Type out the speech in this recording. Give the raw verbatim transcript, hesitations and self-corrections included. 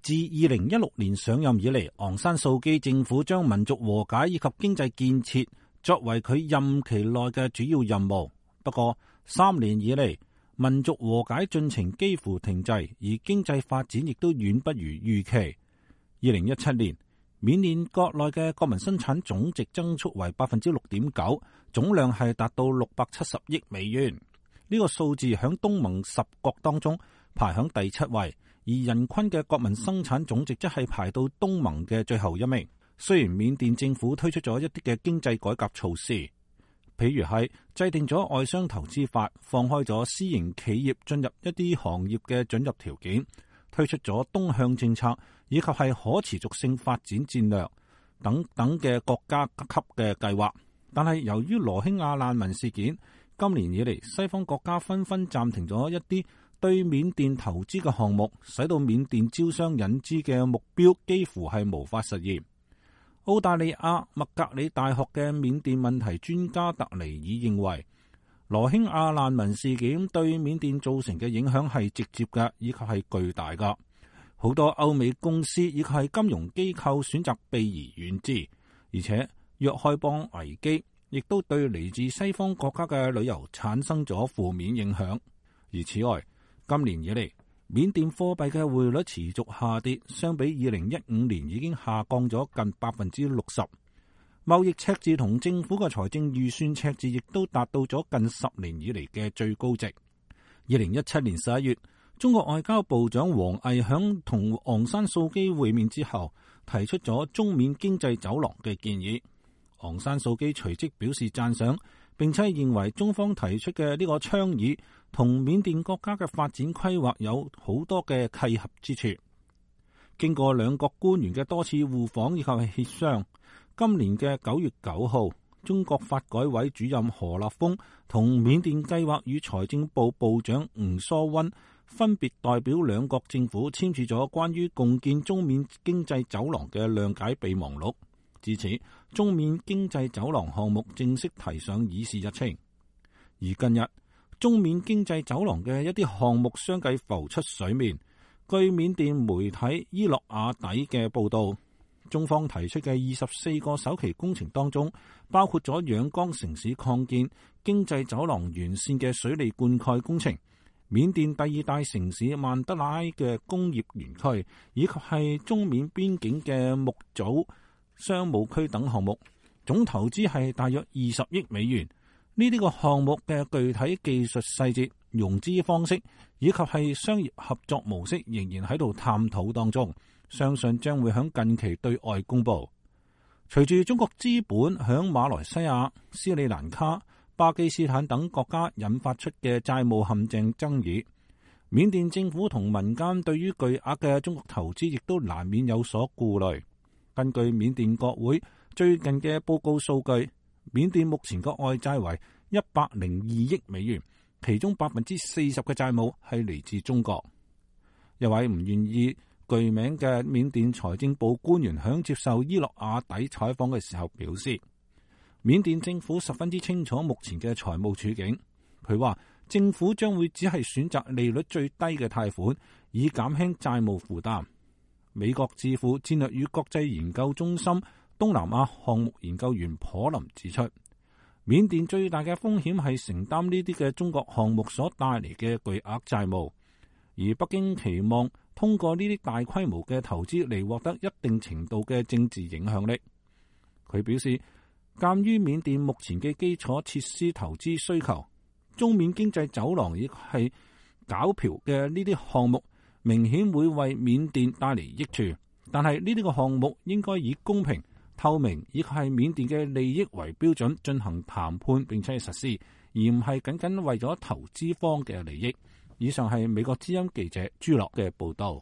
自二零一六年上任以嚟，昂山素基政府將民族和解以及經濟建設作為佢任期內嘅主要任務。不過三年以嚟，民族和解進程幾乎停滯，而經濟發展亦都遠不如預期。二零一七年，緬甸國內嘅國民生產總值增速為百分之六點九，總量係達到六百七十億美元。呢個數字響東盟十國當中排響第七位。而人均嘅國民生產總值則係排到東盟嘅最後一名。雖然緬甸政府推出咗一啲嘅經濟改革措施，譬如係制定咗外商投資法，放開咗私營企業進入一啲行業嘅准入條件，推出咗東向政策，以及係可持續性發展戰略等等嘅國家級嘅計劃。但係由於羅興亞難民事件，今年以嚟西方國家紛紛暫停咗一啲對緬甸投資嘅項目，使到緬甸招商引資嘅目標幾乎係無法實現。澳大利亞麥格里大學嘅緬甸問題專家特尼爾認為，羅興亞難民事件對緬甸造成嘅影響係直接嘅，以及係巨大嘅。好多歐美公司以及係金融機構選擇避而遠之，而且若開邦危機亦都對嚟自西方國家嘅旅遊產生咗負面影響。而此外，今年以嚟，緬甸貨幣嘅匯率持續下跌，相比二零一五年已經下降咗近百分之六十。貿易赤字同政府嘅財政預算赤字亦都達到咗近十年以嚟嘅最高值。二零一七年十一月，中國外交部長王毅響同昂山素基會面之後，提出咗中緬經濟走廊嘅建議。昂山素基隨即表示讚賞，並且認為中方提出嘅呢個倡議同緬甸國家嘅發展規劃有好多嘅契合之處。經過兩國官員嘅多次互訪以及係協商，今年嘅九月九號，中國發改委主任何立峰同緬甸計劃與財政部部長吳疏溫分別代表兩國政府簽署咗關於共建中緬經濟走廊嘅諒解備忘錄。至此，中緬經濟走廊項目正式提上議事日程。而近日，中緬經濟走廊嘅一啲項目相繼浮出水面。據緬甸媒體伊洛瓦底嘅報道，中方提出嘅二十四個首期工程當中，包括咗仰光城市擴建、經濟走廊完善嘅水利灌溉工程、緬甸第二大城市曼德拉嘅工業園區，以及係中緬邊境嘅木組商務區等項目，總投資係大約二十億美元。呢啲個項目嘅具體技術細節、融資方式以及係商業合作模式仍然喺度探討當中，相信將會喺近期對外公布。隨住中國資本響馬來西亞、斯里蘭卡、巴基斯坦等國家引發出嘅債務陷阱爭議，緬甸政府同民間對於巨額嘅中國投資亦都難免有所顧慮。根據緬甸國會最近嘅報告數據，緬甸目前嘅外債為一百零二億美元，其中百分之四十嘅債務係嚟自中國。一位唔願意具名嘅緬甸財政部官員響接受伊洛瓦底採訪嘅時候表示，緬甸政府十分之清楚目前嘅財務處境。佢話政府將會只係選擇利率最低嘅貸款，以減輕債務負擔。美國智庫戰略與國際研究中心東南亞項目研究員普林指出，緬甸最大嘅風險係承擔呢啲嘅中國項目所帶嚟嘅巨額債務，而北京期望通過呢啲大規模嘅投資嚟獲得一定程度嘅政治影響力。佢表示，鑒於緬甸目前嘅基礎設施投資需求，中緬經濟走廊亦係皎漂嘅呢啲項目，明顯會為緬甸帶嚟益處，但係呢啲個項目應該以公平、透明以及係緬甸嘅利益為標準進行談判並且係實施，而唔係僅僅為咗投資方嘅利益。以上係美國之音記者朱樂嘅報道。